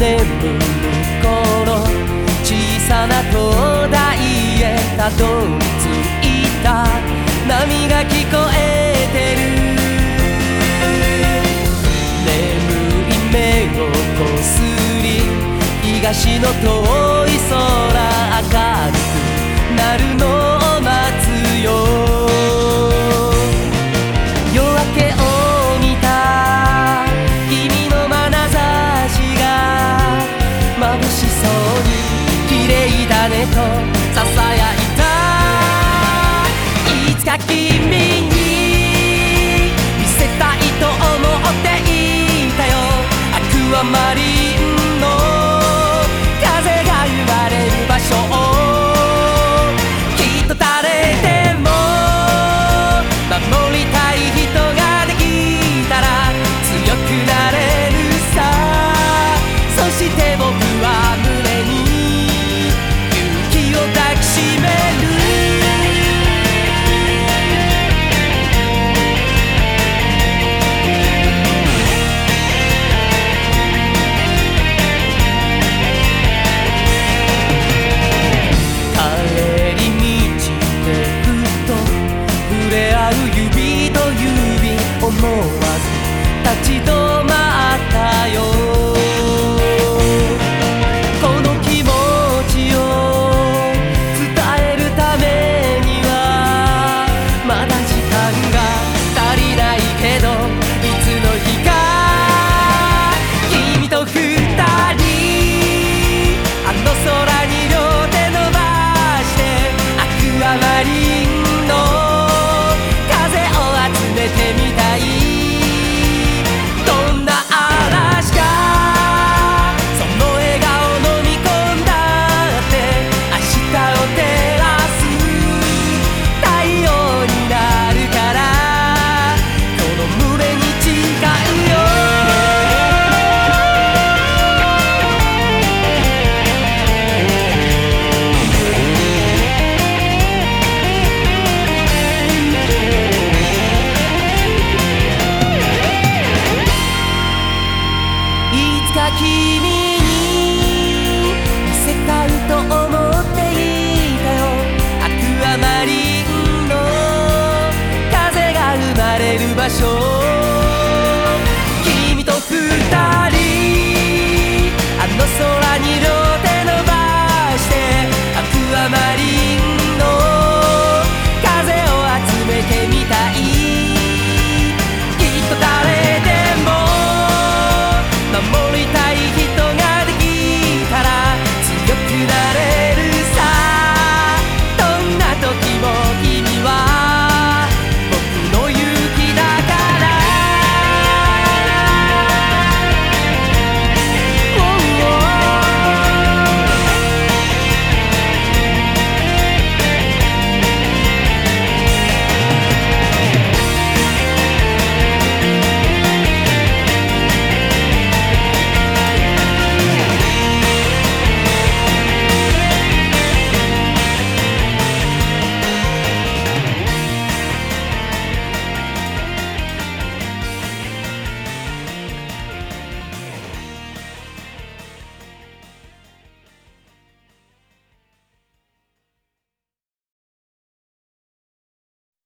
眠る頃小さな灯台へたどり着いた。波が聞こえてる。眠い目をこすり東の遠い空明るくなるのを待つよ。夜明けを見た君の眼差しが眩しそうに綺麗だねとささやいた。いつか君に見せたいと思っていたよ。アクアマリンの風が生まれる場所をきっと誰でも守りたい人ができたら強くなれるさ。そして僕は胸に勇気を抱きしめる。帰り道でふと触れ合う指と指、思わず立ち止まったよ。この気持ちを伝えるためにはまだ時間が足りないけど、いつの日か君と二人あの空に両手伸ばしてアクアマリンの風を集めてみたい。どんな嵐がその笑顔飲み込んだって明日を照らす太陽になるからこの胸に誓うよ。いつか君に見せたいと思っていたよ。アクアマリンの風が生まれる場所